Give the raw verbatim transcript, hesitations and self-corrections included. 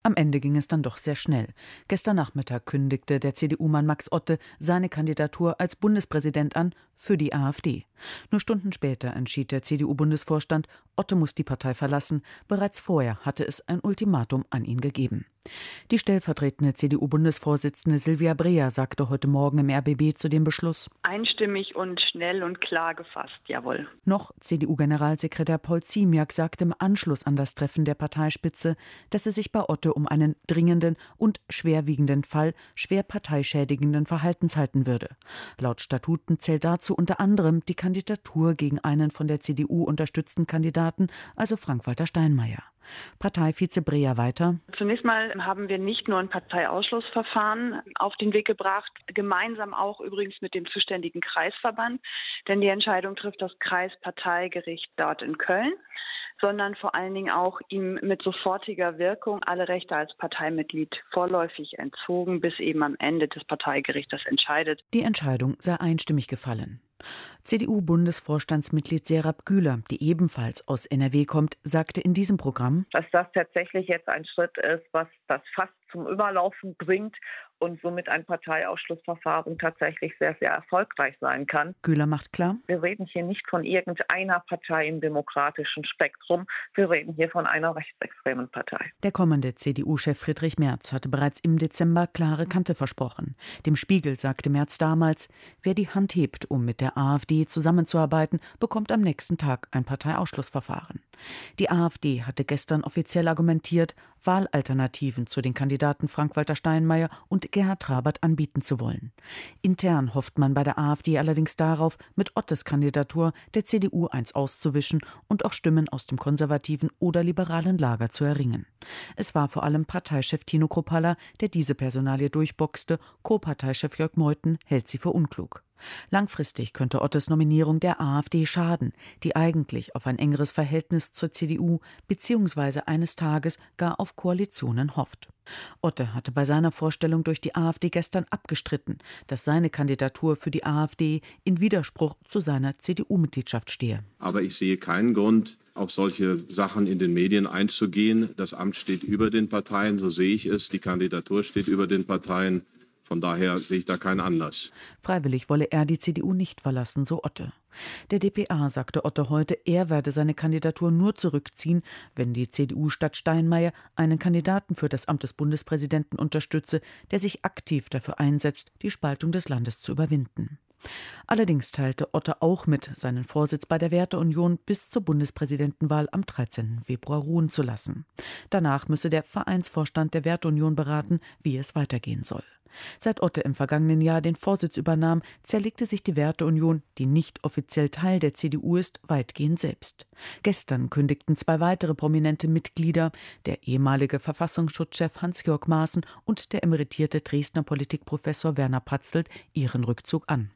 Am Ende ging es dann doch sehr schnell. Gestern Nachmittag kündigte der C D U-Mann Max Otte seine Kandidatur als Bundespräsident an für die AfD. Nur Stunden später entschied der C D U-Bundesvorstand, Otte muss die Partei verlassen. Bereits vorher hatte es ein Ultimatum an ihn gegeben. Die stellvertretende C D U-Bundesvorsitzende Silvia Breer sagte heute Morgen im R B B zu dem Beschluss: Einstimmig und schnell und klar gefasst, jawohl. Noch C D U-Generalsekretär Paul Ziemiak sagte im Anschluss an das Treffen der Parteispitze, dass es sich bei Otte um einen dringenden und schwerwiegenden Fall schwer parteischädigenden Verhaltens halten würde. Laut Statuten zählt dazu unter anderem die Kandidatur gegen einen von der C D U unterstützten Kandidaten, also Frank-Walter Steinmeier. Parteivize Breer weiter: Zunächst mal haben wir nicht nur ein Parteiausschlussverfahren auf den Weg gebracht, gemeinsam auch übrigens mit dem zuständigen Kreisverband, denn die Entscheidung trifft das Kreisparteigericht dort in Köln, sondern vor allen Dingen auch ihm mit sofortiger Wirkung alle Rechte als Parteimitglied vorläufig entzogen, bis eben am Ende des Parteigerichts entscheidet. Die Entscheidung sei einstimmig gefallen. C D U-Bundesvorstandsmitglied Serap Güler, die ebenfalls aus N R W kommt, sagte in diesem Programm, dass das tatsächlich jetzt ein Schritt ist, was das fast zum Überlaufen bringt und somit ein Parteiausschlussverfahren tatsächlich sehr, sehr erfolgreich sein kann. Güler macht klar: Wir reden hier nicht von irgendeiner Partei im demokratischen Spektrum, wir reden hier von einer rechtsextremen Partei. Der kommende C D U-Chef Friedrich Merz hatte bereits im Dezember klare Kante versprochen. Dem Spiegel sagte Merz damals: Wer die Hand hebt, um mit der AfD zusammenzuarbeiten, bekommt am nächsten Tag ein Parteiausschlussverfahren. Die AfD hatte gestern offiziell argumentiert, Wahlalternativen zu den Kandidaten Frank-Walter Steinmeier und Gerhard Trabert anbieten zu wollen. Intern hofft man bei der AfD allerdings darauf, mit Ottes Kandidatur der C D U eins auszuwischen und auch Stimmen aus dem konservativen oder liberalen Lager zu erringen. Es war vor allem Parteichef Tino Kruppalla, der diese Personalie durchboxte. Co-Parteichef Jörg Meuthen hält sie für unklug. Langfristig könnte Ottes Nominierung der AfD schaden, die eigentlich auf ein engeres Verhältnis zur C D U bzw. eines Tages gar auf Koalitionen hofft. Otte hatte bei seiner Vorstellung durch die AfD gestern abgestritten, dass seine Kandidatur für die AfD in Widerspruch zu seiner C D U-Mitgliedschaft stehe. Aber ich sehe keinen Grund, auf solche Sachen in den Medien einzugehen. Das Amt steht über den Parteien, so sehe ich es. Die Kandidatur steht über den Parteien. Von daher sehe ich da keinen Anlass. Freiwillig wolle er die C D U nicht verlassen, so Otte. Der D P A sagte Otte heute, er werde seine Kandidatur nur zurückziehen, wenn die C D U statt Steinmeier einen Kandidaten für das Amt des Bundespräsidenten unterstütze, der sich aktiv dafür einsetzt, die Spaltung des Landes zu überwinden. Allerdings teilte Otte auch mit, seinen Vorsitz bei der Werteunion bis zur Bundespräsidentenwahl am dreizehnten Februar ruhen zu lassen. Danach müsse der Vereinsvorstand der Werteunion beraten, wie es weitergehen soll. Seit Otte im vergangenen Jahr den Vorsitz übernahm, zerlegte sich die Werteunion, die nicht offiziell Teil der C D U ist, weitgehend selbst. Gestern kündigten zwei weitere prominente Mitglieder, der ehemalige Verfassungsschutzchef Hans-Georg Maaßen und der emeritierte Dresdner Politikprofessor Werner Patzelt, ihren Rückzug an.